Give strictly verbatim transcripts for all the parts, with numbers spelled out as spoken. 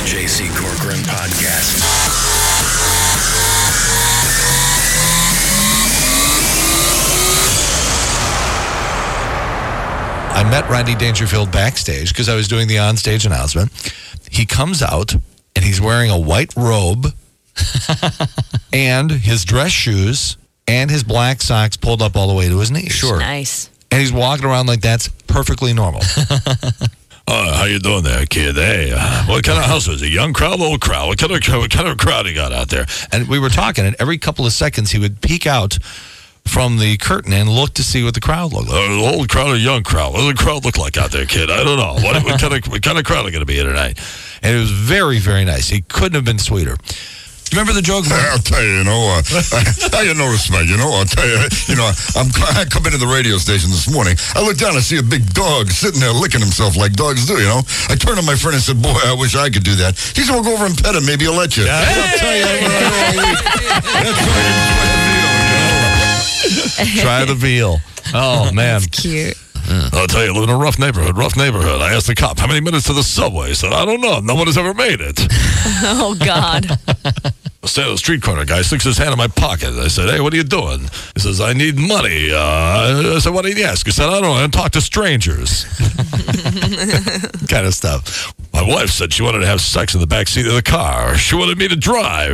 J C Corcoran Podcast. I met Rodney Dangerfield backstage because I was doing the onstage announcement. He comes out and he's wearing a white robe and his dress shoes and his black socks pulled up all the way to his knees. Sure. Nice. And he's walking around like that's perfectly normal. Oh, how you doing there, kid? Hey, uh, what kind of house is it? Young crowd, old crowd? What kind of what kind of crowd you got out there? And we were talking, and every couple of seconds he would peek out from the curtain and look to see what the crowd looked like. Uh, old crowd or young crowd? What does the crowd look like out there, kid? I don't know. What, what kind of what kind of crowd are going to be here tonight? And it was very, very nice. He couldn't have been sweeter. Remember the joke? I'll tell you, you know, uh, how you notice me, you know, I'll tell you, you know, I'm, I come into the radio station this morning. I look down and see a big dog sitting there licking himself like dogs do, you know. I turned to my friend and said, boy, I wish I could do that. He said, well, go over and pet him. Maybe he'll let you. Yeah. I'll tell you, that's why Try the veal. Oh, man. That's cute. I'll tell you, I live in a rough neighborhood, rough neighborhood. I asked the cop, how many minutes to the subway? He said, I don't know. No one has ever made it. Oh, God. I stand at the street corner guy, sticks his hand in my pocket. I said, hey, what are you doing? He says, I need money. Uh, I said, what do you ask? He said, I don't know. I talk to strangers. Kind of stuff. My wife said she wanted to have sex in the back seat of the car. She wanted me to drive.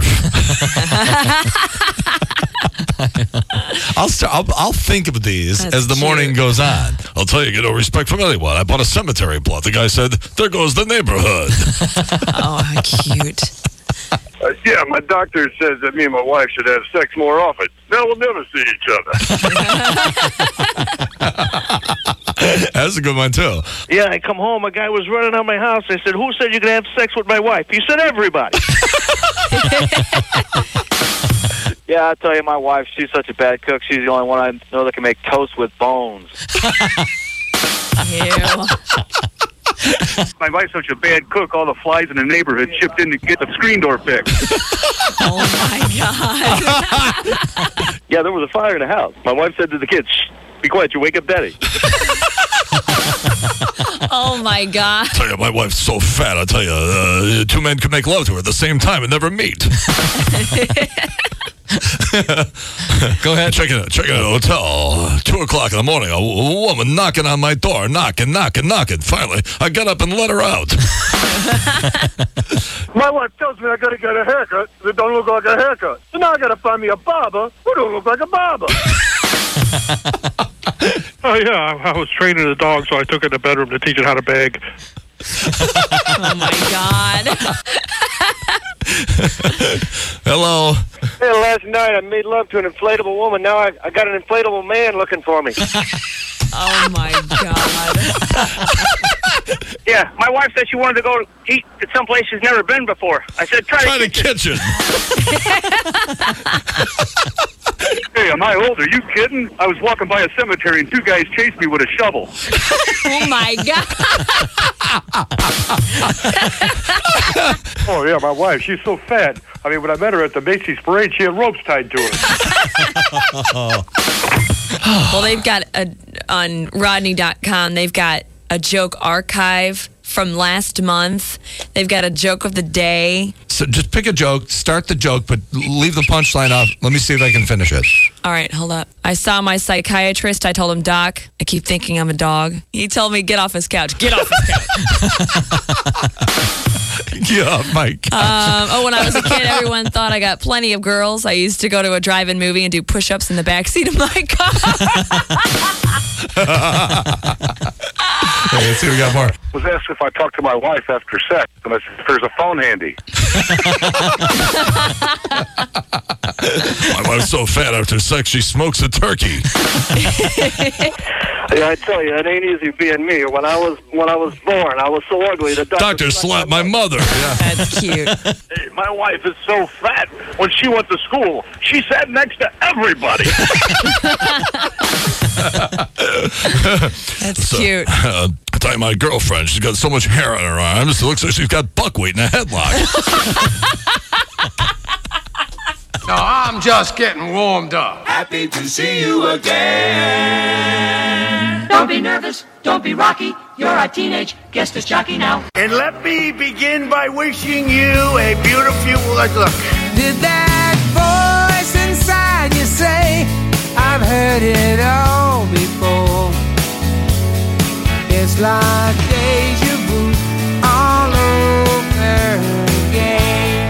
I'll, start, I'll I'll think of these That's as the cute. morning goes on. I'll tell you, get no respect from anyone. I bought a cemetery plot. The guy said, there goes the neighborhood. Oh, how cute. Uh, yeah, my doctor says that me and my wife should have sex more often. Now we'll never see each other. That's a good one, too. Yeah, I come home, a guy was running out my house. I said, who said you could have sex with my wife? He said, everybody. Yeah, I tell you, my wife, she's such a bad cook. She's the only one I know that can make toast with bones. Ew. My wife's such a bad cook, all the flies in the neighborhood chipped in to get the screen door fixed. Oh, my God. Yeah, there was a fire in the house. My wife said to the kids, shh, be quiet, you wake up Daddy. Oh, my God. I tell you, my wife's so fat. I tell you, uh, two men could make love to her at the same time and never meet. Go ahead. Checking in, checking in a hotel. Two o'clock in the morning, a, a woman knocking on my door, knocking, knocking, knocking. Finally, I got up and let her out. My wife tells me I gotta get a haircut that don't look like a haircut. So now I gotta find me a barber who don't look like a barber. Oh, yeah, I, I was training the dog, so I took it to the bedroom to teach it how to beg. Oh, my God. Hello. Hey, last night I made love to an inflatable woman. Now I, I got an inflatable man looking for me. Oh, my God. Yeah, my wife said she wanted to go eat at some place she's never been before. I said, try, Try the the kitchen. Hey, am I old? Are you kidding? I was walking by a cemetery and two guys chased me with a shovel. Oh, my God. Oh, yeah, my wife, she's so fat. I mean, when I met her at the Macy's parade, she had ropes tied to her. Well, they've got a, on Rodney dot com, they've got a joke archive from last month. They've got a joke of the day. So just pick a joke, start the joke, but leave the punchline off. Let me see if I can finish it. All right, hold up. I saw my psychiatrist. I told him, Doc, I keep thinking I'm a dog. He told me, get off his couch. Get off his couch. Yeah, Mike. Um, oh, when I was a kid, everyone thought I got plenty of girls. I used to go to a drive-in movie and do push-ups in the backseat of my car. Hey, let's see, we got more. Was asked if I talked to my wife after sex, and I said, there's a phone handy. My wife's so fat after sex, she smokes a turkey. Yeah, I tell you, it ain't easy being me. When I was when I was born, I was so ugly. The doctor, Doctor slapped my mother. That's cute. Hey, my wife is so fat. When she went to school, she sat next to everybody. That's So, cute. Uh, I tell you, my girlfriend, she's got so much hair on her arms, it looks like she's got buckwheat in a headlock. No, I'm just getting warmed up. Happy to see you again. Don't be nervous, don't be rocky. You're a teenage guest disc jockey now. And let me begin by wishing you a beautiful look. Did that voice inside you say, I've heard it all before? It's like deja vu all over again.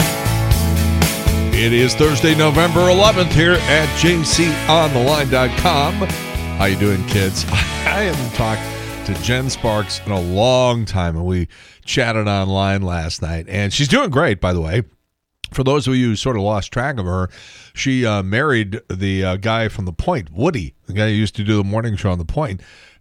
It is Thursday, November eleventh here at j c on the line dot com. How you doing, kids? I haven't talked to Jen Sparks in a long time, and we chatted online last night, and she's doing great, by the way. For those of you who sort of lost track of her, she uh, married the uh, guy from The Point, Woody, the guy who used to do the morning show on The Point,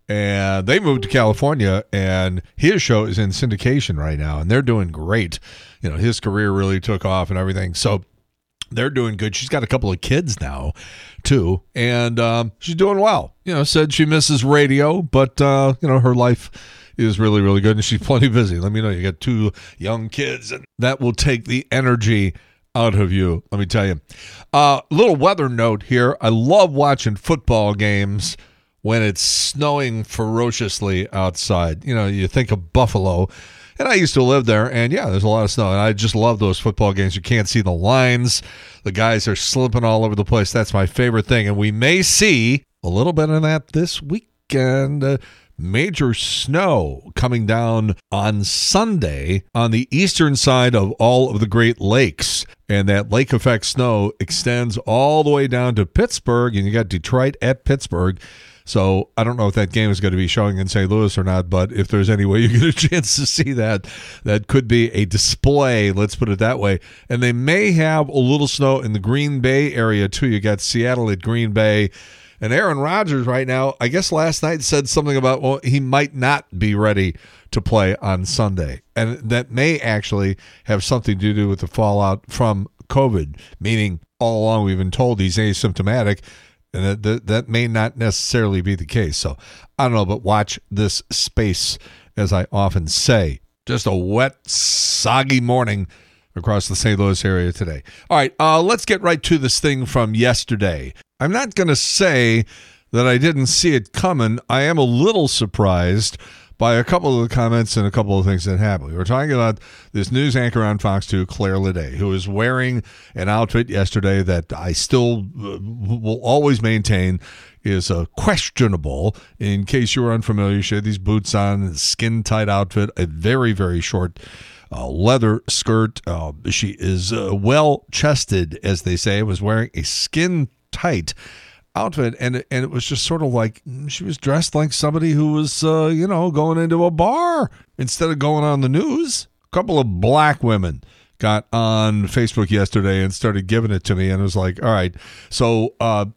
and they moved to California, and his show is in syndication right now, and they're doing great. You know, his career really took off and everything, so they're doing good. She's got a couple of kids now, too, and um, she's doing well. You know, said she misses radio, but, uh, you know, her life is really, really good, and she's plenty busy. Let me know. You got two young kids, and that will take the energy out of you, let me tell you. A uh, little weather note here. I love watching football games when it's snowing ferociously outside. You know, you think of Buffalo, and I used to live there, and yeah, there's a lot of snow, and I just love those football games. You can't see the lines. The guys are slipping all over the place. That's my favorite thing, and we may see a little bit of that this weekend. Uh, major snow coming down on Sunday on the eastern side of all of the Great Lakes, and that lake effect snow extends all the way down to Pittsburgh, and you got Detroit at Pittsburgh. So I don't know if that game is going to be showing in Saint Louis or not, but if there's any way you get a chance to see that, that could be a display, let's put it that way. And they may have a little snow in the Green Bay area, too. You got Seattle at Green Bay. And Aaron Rodgers right now, I guess last night said something about, well, he might not be ready to play on Sunday. And that may actually have something to do with the fallout from COVID, meaning all along we've been told he's asymptomatic. And that, that that may not necessarily be the case. So I don't know, but watch this space, as I often say. Just a wet, soggy morning across the Saint Louis area today. All right, uh, let's get right to this thing from yesterday. I'm not going to say that I didn't see it coming. I am a little surprised by a couple of the comments and a couple of things that happened. We were talking about this news anchor on Fox two, Claire Lede, who was wearing an outfit yesterday that I still uh, will always maintain is uh, questionable. In case you were unfamiliar, she had these boots on, a skin-tight outfit, a very, very short uh, leather skirt. Uh, she is uh, well-chested, as they say, was wearing a skin-tight outfit, and and it was just sort of like she was dressed like somebody who was, uh, you know, going into a bar instead of going on the news. A couple of black women got on Facebook yesterday and started giving it to me, and it was like, all right, so uh,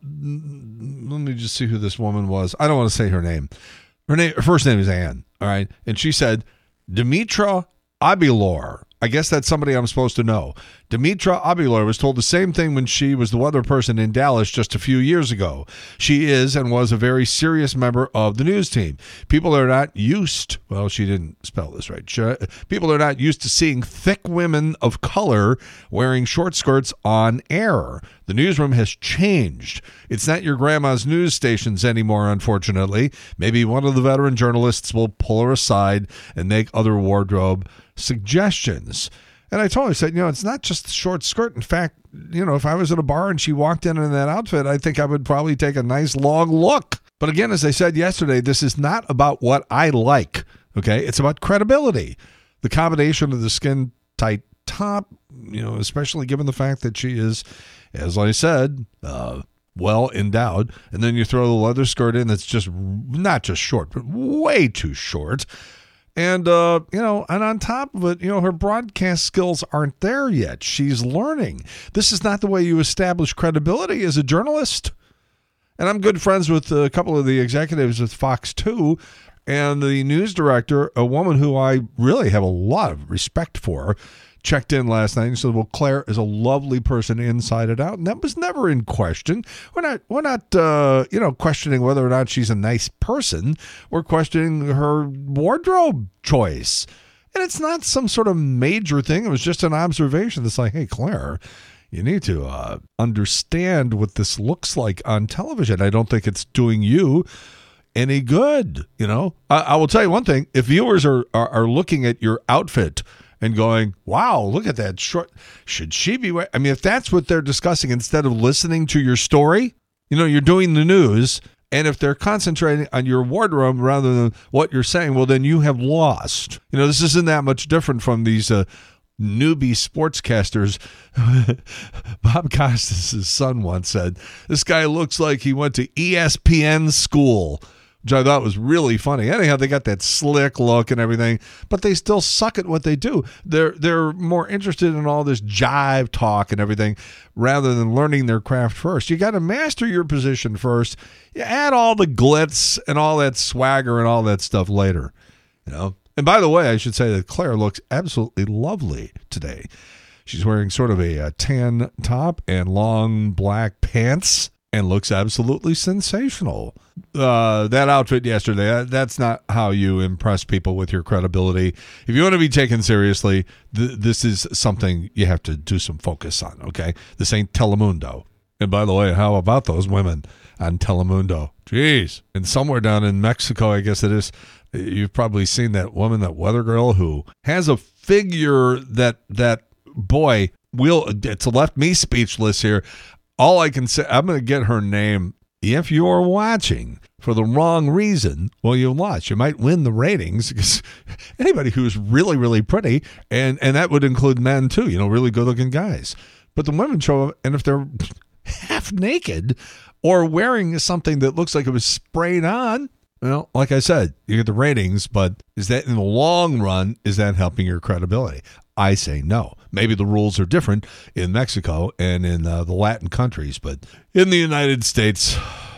let me just see who this woman was. I don't want to say her name. Her name, her first name is Ann, all right? And she said, Dimitra Abilor. I guess that's somebody I'm supposed to know. Dimitra Abilor was told the same thing when she was the weather person in Dallas just a few years ago. She is and was a very serious member of the news team. People are not used, well, she didn't spell this right. People are not used to seeing thick women of color wearing short skirts on air. The newsroom has changed. It's not your grandma's news stations anymore, unfortunately. Maybe one of the veteran journalists will pull her aside and make other wardrobe suggestions. And I told her, I said, you know, it's not just the short skirt. In fact, you know, if I was at a bar and she walked in in that outfit, I think I would probably take a nice long look. But again, as I said yesterday, this is not about what I like, okay? It's about credibility. The combination of the skin tight top, you know, especially given the fact that she is, as I said, uh, well endowed, and then you throw the leather skirt in that's just not just short, but way too short. And, uh, you know, and on top of it, you know, her broadcast skills aren't there yet. She's learning. This is not the way you establish credibility as a journalist. And I'm good friends with a couple of the executives at Fox two, and the news director, a woman who I really have a lot of respect for, checked in last night and said, well, Claire is a lovely person inside and out. And that was never in question. We're not, we're not uh, you know, questioning whether or not she's a nice person. We're questioning her wardrobe choice. And it's not some sort of major thing. It was just an observation that's like, hey, Claire, you need to uh, understand what this looks like on television. I don't think it's doing you any good. You know, I, I will tell you one thing: if viewers are, are are looking at your outfit and going, "Wow, look at that short," should she be? Wearing? I mean, if that's what they're discussing instead of listening to your story, you know, you're doing the news. And if they're concentrating on your wardrobe rather than what you're saying, well, then you have lost. You know, this isn't that much different from these uh, newbie sportscasters. Bob Costas' son once said, this guy looks like he went to E S P N school, which I thought was really funny. Anyhow, they got that slick look and everything, but they still suck at what they do. They're they're more interested in all this jive talk and everything rather than learning their craft first. You got to master your position first. You add all the glitz and all that swagger and all that stuff later, you know. And by the way, I should say that Claire looks absolutely lovely today. She's wearing sort of a, a tan top and long black pants and looks absolutely sensational. Uh, that outfit yesterday, that's not how you impress people with your credibility. If you want to be taken seriously, th- this is something you have to do some focus on, okay? This ain't Telemundo. And by the way, how about those women on Telemundo? Jeez. And somewhere down in Mexico, I guess it is, you've probably seen that woman, that weather girl, who has a figure that, that boy, will it's left me speechless here. All I can say, I'm going to get her name. If you're watching for the wrong reason, well, you'll watch. You might win the ratings because anybody who's really, really pretty, and, and that would include men too, you know, really good-looking guys. But the women show up, and if they're half naked or wearing something that looks like it was sprayed on, well, like I said, you get the ratings, but is that in the long run, is that helping your credibility? I say no. Maybe the rules are different in Mexico and in uh, the Latin countries, but in the United States,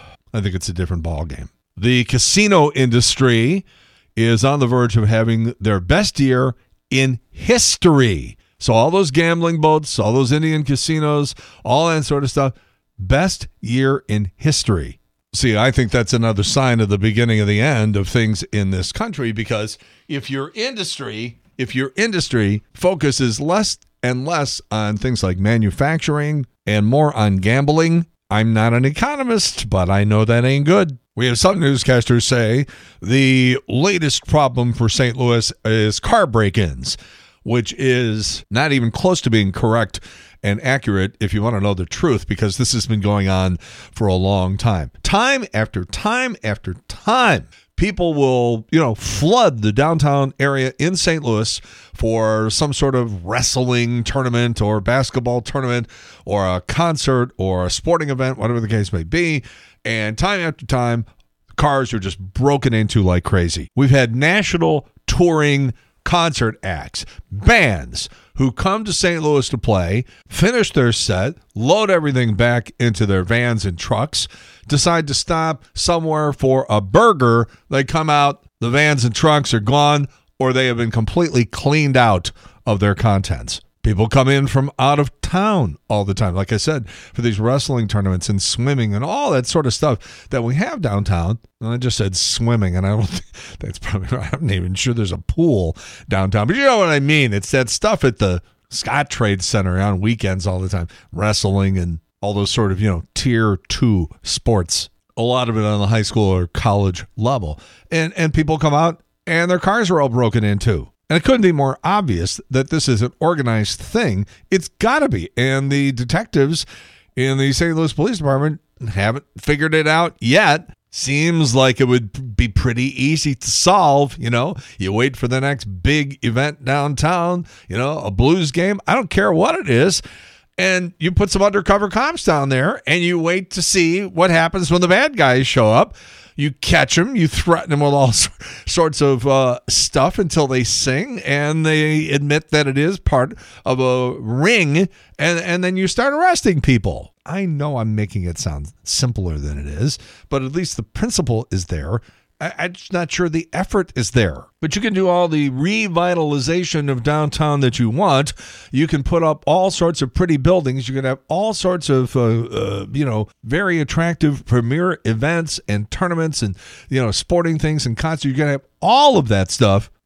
I think it's a different ballgame. The casino industry is on the verge of having their best year in history. So all those gambling boats, all those Indian casinos, all that sort of stuff, best year in history. See, I think that's another sign of the beginning of the end of things in this country, because if your industry, if your industry focuses less and less on things like manufacturing and more on gambling, I'm not an economist, but I know that ain't good. We have some newscasters say the latest problem for Saint Louis is car break-ins, which is not even close to being correct and accurate if you want to know the truth, because this has been going on for a long time. Time after time after time, people will, you know, flood the downtown area in Saint Louis for some sort of wrestling tournament or basketball tournament or a concert or a sporting event, whatever the case may be. And time after time, cars are just broken into like crazy. We've had national touring concert acts, bands who come to Saint Louis to play, finish their set, load everything back into their vans and trucks, decide to stop somewhere for a burger. They come out, the vans and trucks are gone, or they have been completely cleaned out of their contents. People come in from out of town all the time, like I said, for these wrestling tournaments and swimming and all that sort of stuff that we have downtown. And I just said swimming, and I don't think that's probably right. I'm not even sure there's a pool downtown. But you know what I mean. It's that stuff at the Scott Trade Center on weekends all the time, wrestling and all those sort of, you know, tier two sports. A lot of it on the high school or college level. And, and people come out, and their cars are all broken into. And it couldn't be more obvious that this is an organized thing. It's got to be. And the detectives in the Saint Louis Police Department haven't figured it out yet. Seems like it would be pretty easy to solve. You know, you wait for the next big event downtown, you know, a Blues game. I don't care what it is. And you put some undercover cops down there and you wait to see what happens when the bad guys show up. You catch them, you threaten them with all sorts of uh, stuff until they sing and they admit that it is part of a ring, and, and then you start arresting people. I know I'm making it sound simpler than it is, but at least the principle is there. I, I'm just not sure the effort is there. But you can do all the revitalization of downtown that you want. You can put up all sorts of pretty buildings. You can have all sorts of, uh, uh, you know, very attractive premier events and tournaments and, you know, sporting things and concerts. You can have all of that stuff.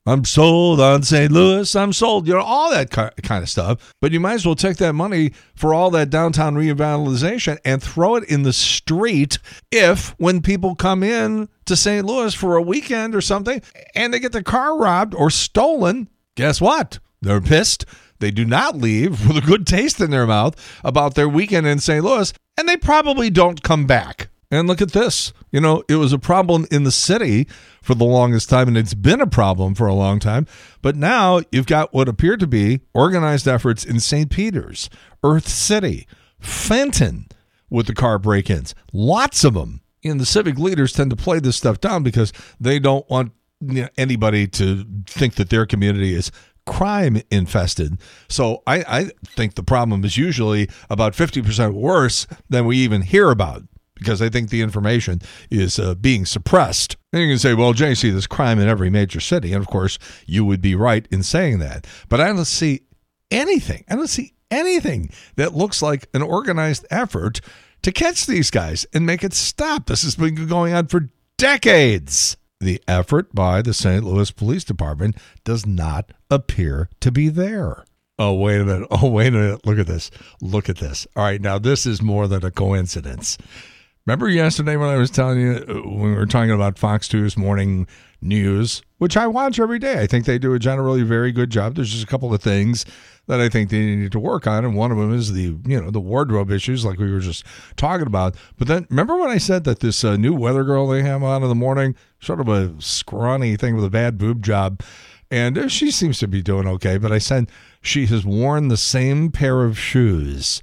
I'm sold on Saint Louis. I'm sold. You know, all that kind of stuff. But you might as well take that money for all that downtown revitalization and throw it in the street if, when people come in to Saint Louis for a weekend or something and they get their car robbed or stolen, guess what? They're pissed. They do not leave with a good taste in their mouth about their weekend in Saint Louis, and they probably don't come back. And look at this. You know, it was a problem in the city for the longest time, and it's been a problem for a long time. But now you've got what appear to be organized efforts in Saint Peter's, Earth City, Fenton with the car break-ins. Lots of them. And the civic leaders tend to play this stuff down because they don't want, you know, anybody to think that their community is crime infested. So I, I think the problem is usually about fifty percent worse than we even hear about, because I think the information is uh, being suppressed. And you can say, well, J C, there's crime in every major city. And of course, you would be right in saying that. But I don't see anything. I don't see anything that looks like an organized effort to catch these guys and make it stop. This has been going on for decades. The effort by the Saint Louis Police Department does not appear to be there. Oh, wait a minute. Oh, wait a minute. Look at this. Look at this. All right, now this is more than a coincidence. Remember yesterday when I was telling you, when we were talking about Fox two's morning news, which I watch every day. I think they do a generally very good job. There's just a couple of things that I think they need to work on, and one of them is the, you know, the wardrobe issues like we were just talking about. But then, remember when I said that this uh, new weather girl they have on in the morning, sort of a scrawny thing with a bad boob job, and uh, she seems to be doing okay, but I said she has worn the same pair of shoes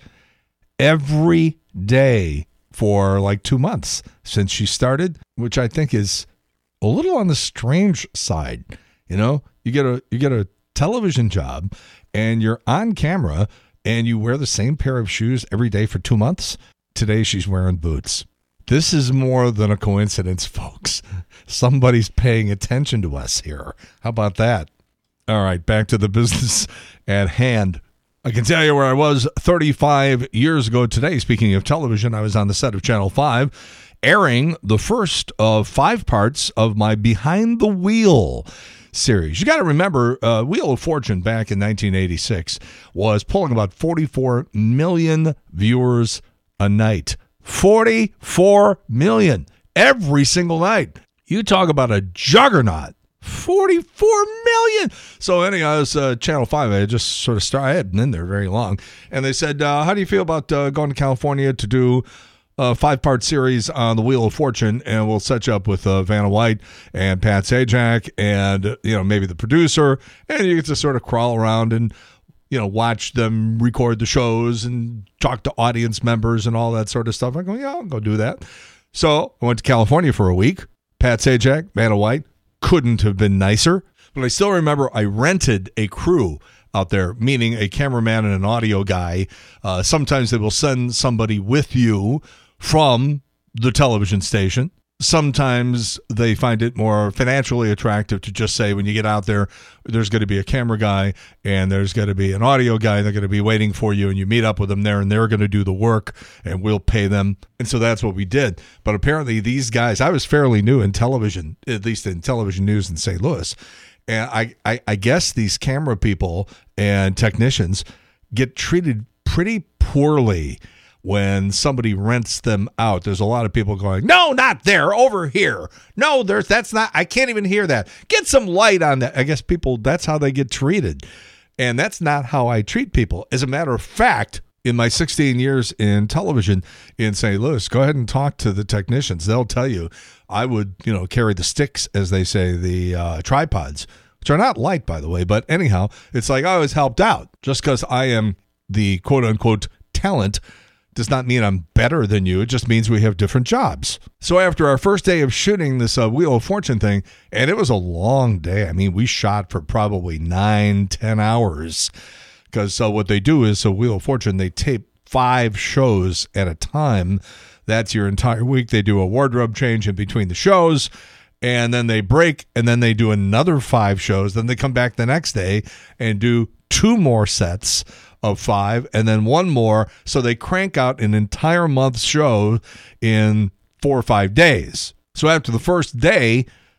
every day for like two months since she started, which I think is a little on the strange side. You know, you get a you get a television job and you're on camera and you wear the same pair of shoes every day for two months. Today she's wearing boots. This is more than a coincidence, folks. Somebody's paying attention to us here. How about that? All right, back to the business at hand. I can tell you where I was thirty-five years ago today. Speaking of television, I was on the set of Channel five, airing the first of five parts of my Behind the Wheel series. You got to remember, uh, Wheel of Fortune back in nineteen eighty-six was pulling about forty-four million viewers a night. forty-four million every single night. You talk about a juggernaut. forty-four million. So anyhow, I was uh, Channel five. I just sort of started. I hadn't been in there very long. And they said, uh, how do you feel about uh, going to California to do a five-part series on the Wheel of Fortune? And we'll set you up with uh, Vanna White and Pat Sajak and, you know, maybe the producer. And you get to sort of crawl around and, you know, watch them record the shows and talk to audience members and all that sort of stuff. I go, yeah, I'll go do that. So I went to California for a week. Pat Sajak, Vanna White. Couldn't have been nicer. But I still remember I rented a crew out there, meaning a cameraman and an audio guy. Uh, sometimes they will send somebody with you from the television station. Sometimes they find it more financially attractive to just say, when you get out there, there's going to be a camera guy and there's going to be an audio guy. They're going to be waiting for you, and you meet up with them there, and they're going to do the work, and we'll pay them. And so that's what we did. But apparently these guys, I was fairly new in television, at least in television news in Saint Louis. And I, I, I guess these camera people and technicians get treated pretty poorly when somebody rents them out. There's a lot of people going, no, not there, over here. No, there's that's not, I can't even hear that. Get some light on that. I guess people, that's how they get treated. And that's not how I treat people. As a matter of fact, in my sixteen years in television in Saint Louis, go ahead and talk to the technicians. They'll tell you I would, you know, carry the sticks, as they say, the uh, tripods, which are not light, by the way. But anyhow, it's like I was helped out. Just because I am the quote-unquote talent does not mean I'm better than you. It just means we have different jobs. So after our first day of shooting this uh, Wheel of Fortune thing, and it was a long day. I mean, we shot for probably nine, ten hours. Because uh, what they do is, so Wheel of Fortune, they tape five shows at a time. That's your entire week. They do a wardrobe change in between the shows, and then they break, and then they do another five shows. Then they come back the next day and do two more sets of five, and then one more. So they crank out an entire month's show in four or five days. So after the first day,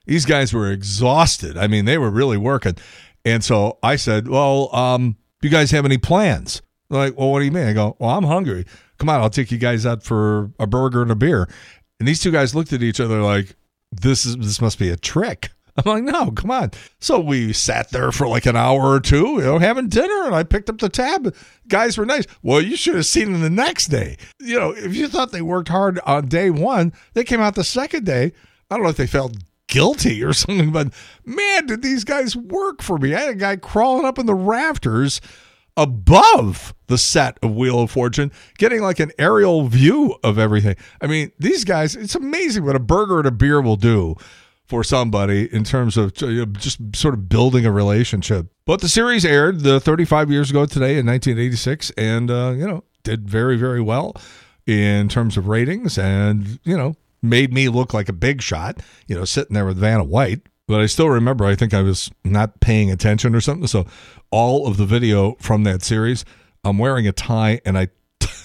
These guys were exhausted. I mean, they were really working. And so I said, well, um, do you guys have any plans? They're like, well, what do you mean? I go, well, I'm hungry. Come on, I'll take you guys out for a burger and a beer. And these two guys looked at each other like, this is this must be a trick. I'm like, no, come on. So we sat there for like an hour or two, you know, having dinner, and I picked up the tab. Guys were nice. Well, you should have seen them the next day. You know, if you thought they worked hard on day one, they came out the second day. I don't know if they felt guilty or something, but man, did these guys work for me. I had a guy crawling up in the rafters above the set of Wheel of Fortune, getting like an aerial view of everything. I mean, these guys, it's amazing what a burger and a beer will do for somebody in terms of just sort of building a relationship. But the series aired the thirty-five years ago today in nineteen eighty-six, and, uh, you know, did very, very well in terms of ratings, and, you know, made me look like a big shot, you know, sitting there with Vanna White. But I still remember, I think I was not paying attention or something. So all of the video from that series, I'm wearing a tie, and I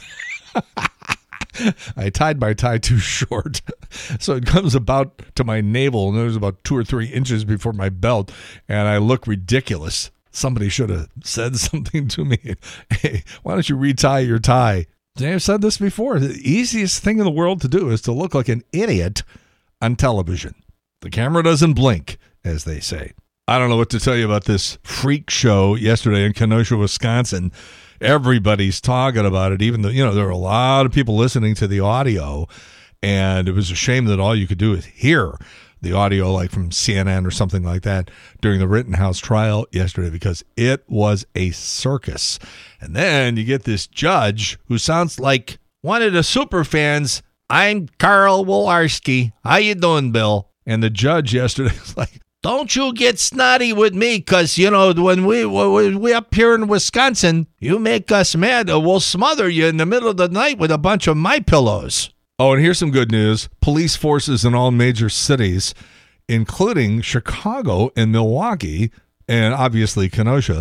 I tied my tie too short. So it comes about to my navel, and there's about two or three inches before my belt, and I look ridiculous. Somebody should have said something to me. Hey, why don't you retie your tie? I've said this before. The easiest thing in the world to do is to look like an idiot on television. The camera doesn't blink, as they say. I don't know what to tell you about this freak show yesterday in Kenosha, Wisconsin. Everybody's talking about it. Even though, you know, there were a lot of people listening to the audio, and it was a shame that all you could do is hear the audio, like from C N N or something like that, during the Rittenhouse trial yesterday, because it was a circus. And then you get this judge who sounds like one of the super fans. I'm Carl Wolarski. How you doing, Bill? And the judge yesterday was like, don't you get snotty with me, because, you know, when we, we we up here in Wisconsin, you make us mad, or we'll smother you in the middle of the night with a bunch of My Pillows. Oh, and here's some good news. Police forces in all major cities, including Chicago and Milwaukee, and obviously Kenosha,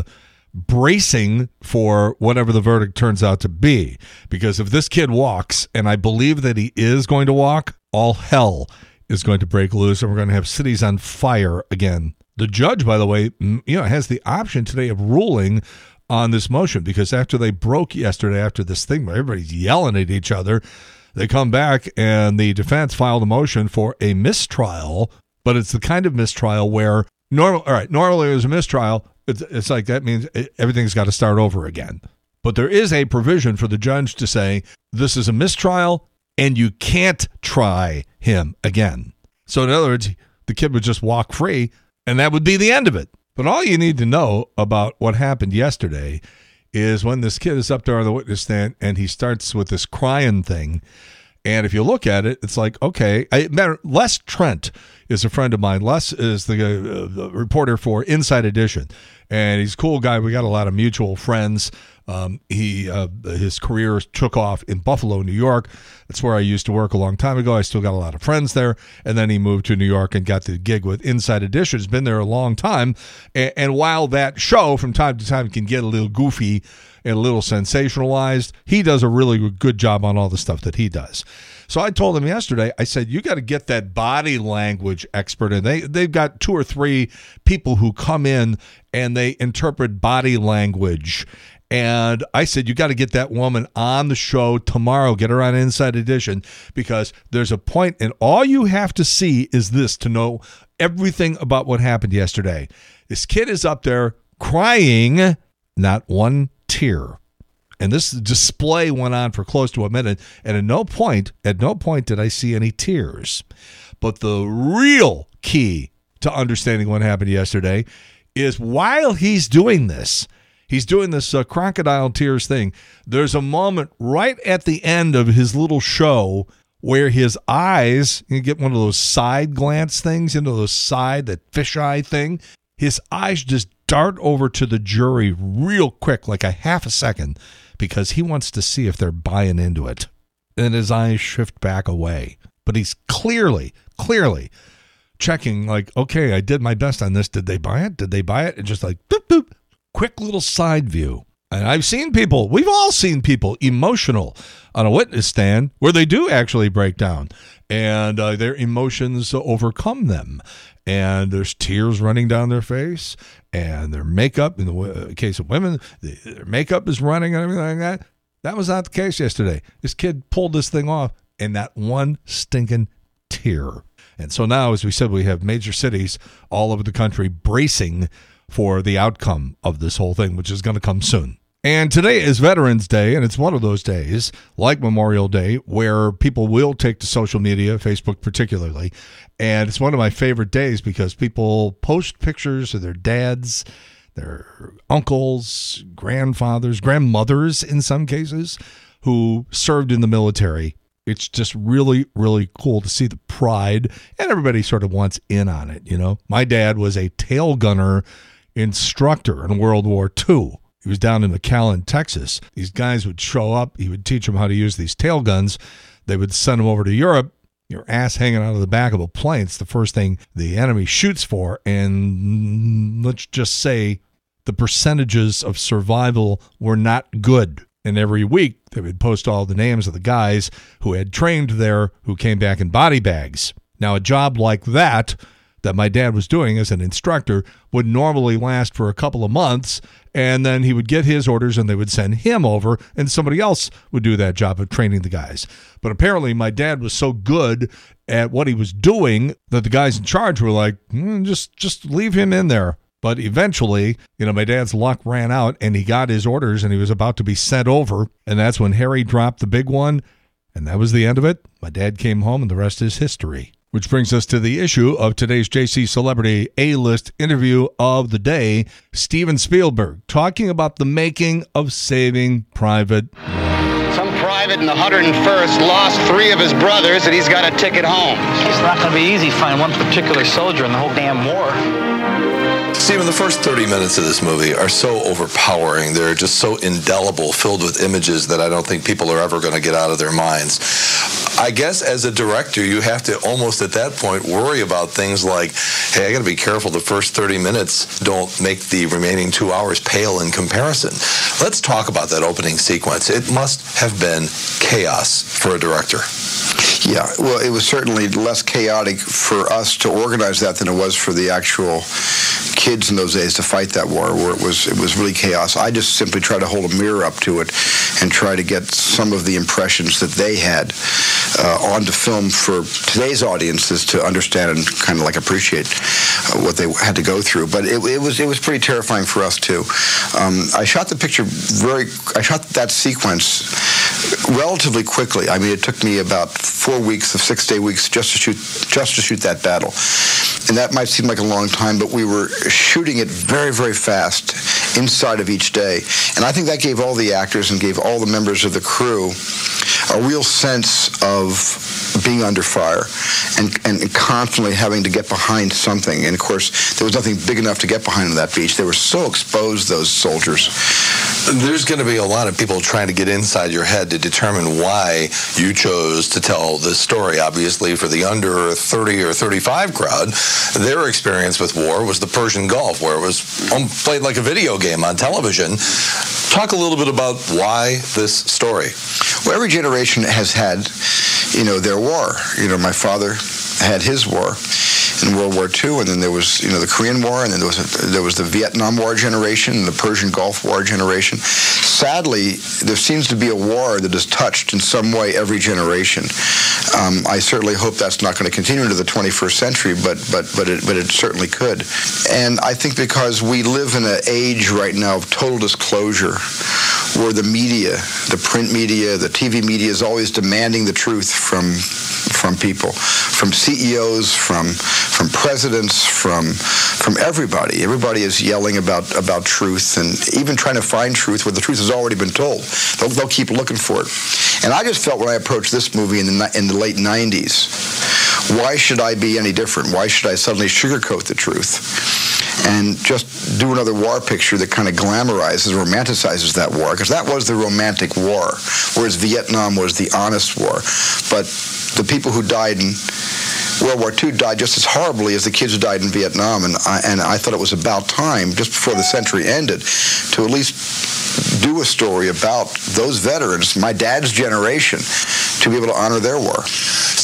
bracing for whatever the verdict turns out to be. Because if this kid walks, and I believe that he is going to walk, all hell is going to break loose, and we're going to have cities on fire again. The judge, by the way, you know, has the option today of ruling on this motion, because after they broke yesterday, after this thing where everybody's yelling at each other, they come back and the defense filed a motion for a mistrial, but it's the kind of mistrial where normal. All right, normally there's a mistrial. It's, it's like that means everything's got to start over again. But there is a provision for the judge to say this is a mistrial, and you can't try him again. So in other words, the kid would just walk free, and that would be the end of it. But all you need to know about what happened yesterday is when this kid is up there on the witness stand, and he starts with this crying thing. And if you look at it, it's like, okay. I, Les Trent is a friend of mine. Les is the, uh, the reporter for Inside Edition, and he's a cool guy. We got a lot of mutual friends. Um, he uh, his career took off in Buffalo, New York. That's where I used to work a long time ago. I still got a lot of friends there. And then he moved to New York and got the gig with Inside Edition. He's been there a long time. And, and while that show from time to time can get a little goofy and a little sensationalized, he does a really good job on all the stuff that he does. So I told him yesterday, I said, you got to get that body language expert in. They, they've got two or three people who come in and they interpret body language. And I said, you got to get that woman on the show tomorrow. Get her on Inside Edition, because there's a point, and all you have to see is this to know everything about what happened yesterday. This kid is up there crying, not one tear. And this display went on for close to a minute, and at no point, at no point did I see any tears. But the real key to understanding what happened yesterday is while he's doing this, he's doing this uh, crocodile tears thing, there's a moment right at the end of his little show where his eyes, you get one of those side glance things, into those side, that fisheye thing, his eyes just dart over to the jury real quick, like a half a second, because he wants to see if they're buying into it. And his eyes shift back away. But he's clearly, clearly checking, like, okay, I did my best on this. Did they buy it? Did they buy it? And just like, boop, boop. Quick little side view. And I've seen people, we've all seen people emotional on a witness stand where they do actually break down and uh, their emotions overcome them. and there's tears running down their face, and their makeup, in the w- case of women, the, their makeup is running and everything like that. That was not the case yesterday. This kid pulled this thing off, and that one stinking tear. And so now, as we said, we have major cities all over the country bracing for the outcome of this whole thing, which is going to come soon. And today is Veterans Day, and it's one of those days, like Memorial Day, where people will take to social media, Facebook particularly, and it's one of my favorite days because people post pictures of their dads, their uncles, grandfathers, grandmothers in some cases, who served in the military. It's just really, really cool to see the pride, and everybody sort of wants in on it, you know. My dad was a tail gunner instructor in World War Two. He was down in McAllen, Texas. These guys would show up. He would teach them how to use these tail guns. They would send them over to Europe. Your ass hanging out of the back of a plane. It's the first thing the enemy shoots for. And let's just say the percentages of survival were not good. And every week they would post all the names of the guys who had trained there who came back in body bags. Now, a job like that that my dad was doing as an instructor would normally last for a couple of months, and then he would get his orders and they would send him over, and somebody else would do that job of training the guys. But apparently my dad was so good at what he was doing that the guys in charge were like, mm, just just leave him in there. But eventually, you know, my dad's luck ran out, and he got his orders, and he was about to be sent over, and that's when Harry dropped the big one, and that was the end of it. My dad came home, and the rest is history. Which brings us to the issue of today's J C Celebrity A-List interview of the day, Steven Spielberg, talking about the making of Saving Private Ryan. Some private in the one hundred first lost three of his brothers, and he's got a ticket home. It's not going to be easy to find one particular soldier in the whole damn war. Stephen, the first thirty minutes of this movie are so overpowering. They're just so indelible, filled with images that I don't think people are ever going to get out of their minds. I guess as a director, you have to almost at that point worry about things like, hey, I got to be careful the first thirty minutes don't make the remaining two hours pale in comparison. Let's talk about that opening sequence. It must have been chaos for a director. Yeah, well, it was certainly less chaotic for us to organize that than it was for the actual kids in those days to fight that war, where it was it was really chaos. I just simply try to hold a mirror up to it and try to get some of the impressions that they had uh, onto film for today's audiences to understand and kind of like appreciate uh, what they had to go through. But it, it was it was pretty terrifying for us too. Um, I shot the picture very. I shot that sequence relatively quickly. I mean, it took me about four weeks of six-day weeks just to shoot just to shoot that battle. And that might seem like a long time, but we were shooting it very, very fast inside of each day. And I think that gave all the actors and gave all the members of the crew a real sense of being under fire and, and constantly having to get behind something. And, of course, there was nothing big enough to get behind on that beach. They were so exposed, those soldiers. There's going to be a lot of people trying to get inside your head to determine why you chose to tell this story. Obviously, for the under thirty or thirty-five crowd, their experience with war was the Persian Gulf, where it was played like a video game on television. Talk a little bit about why this story. Well, every generation has had, you know, their war. You know, my father had his war in World War Two, and then there was, you know, the Korean War, and then there was a, there was the Vietnam War generation, and the Persian Gulf War generation. Sadly, there seems to be a war that has touched in some way every generation. Um, I certainly hope that's not going to continue into the twenty-first century, but but but it but it certainly could. And I think because we live in an age right now of total disclosure, where the media, the print media, the T V media is always demanding the truth from from people, from C E Os, from from presidents, from from everybody. Everybody is yelling about about truth and even trying to find truth where the truth has already been told. They'll, they'll keep looking for it. And I just felt when I approached this movie in the in the late nineties, why should I be any different? Why should I suddenly sugarcoat the truth and just do another war picture that kind of glamorizes, romanticizes that war? Because that was the romantic war, whereas Vietnam was the honest war. But the people who died in World War Two died just as horribly as the kids who died in Vietnam, and I, and I thought it was about time, just before the century ended, to at least do a story about those veterans, my dad's generation, to be able to honor their war.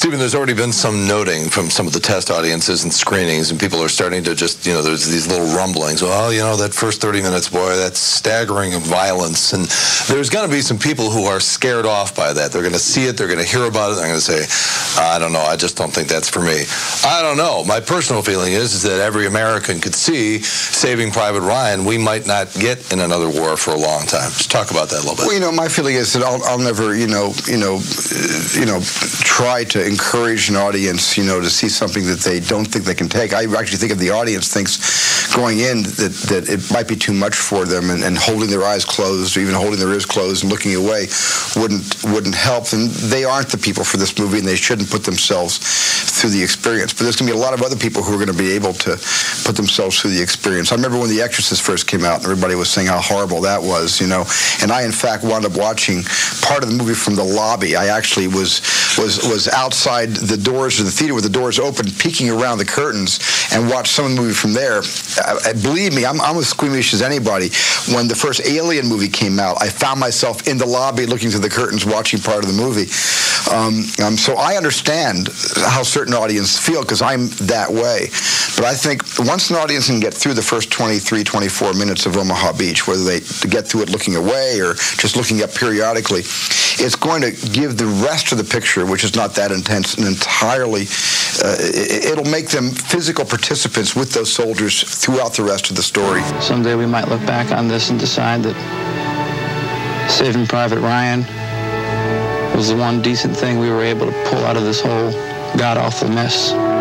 Stephen, there's already been some noting from some of the test audiences and screenings, and people are starting to just, you know, there's these little rumblings. Well, you know, that first thirty minutes, boy, that's staggering of violence. And there's going to be some people who are scared off by that. They're going to see it. They're going to hear about it. They're going to say, I don't know. I just don't think that's for me. I don't know. My personal feeling is, is that every American could see Saving Private Ryan, we might not get in another war for a long time. Just talk about that a little bit. Well, you know, my feeling is that I'll, I'll never, you know, you know, uh, you know, try to encourage an audience, you know, to see something that they don't think they can take. I actually think if the audience thinks going in that, that it might be too much for them, and, and holding their eyes closed, or even holding their ears closed and looking away wouldn't wouldn't help. And they aren't the people for this movie, and they shouldn't put themselves through the experience. But there's going to be a lot of other people who are going to be able to put themselves through the experience. I remember when The Exorcist first came out, and everybody was saying how horrible that was, you know. And I, in fact, wound up watching part of the movie from the lobby. I actually was was was outside the doors of the theater with the doors open, peeking around the curtains, and watched some of the movie from there. I, I, believe me, I'm, I'm as squeamish as anybody. When the first Alien movie came out, I found myself in the lobby looking through the curtains, watching part of the movie. Um, um, so I understand how certain audiences feel, because I'm that way. But I think once an audience can get through the first twenty-three, twenty-four minutes of Omaha Beach, whether they get through it looking away or just looking up periodically, it's going to give the rest of the picture, which is not that intense, and entirely, uh, it, it'll make them physical participants with those soldiers throughout the rest of the story. Someday we might look back on this and decide that Saving Private Ryan was the one decent thing we were able to pull out of this whole god-awful mess.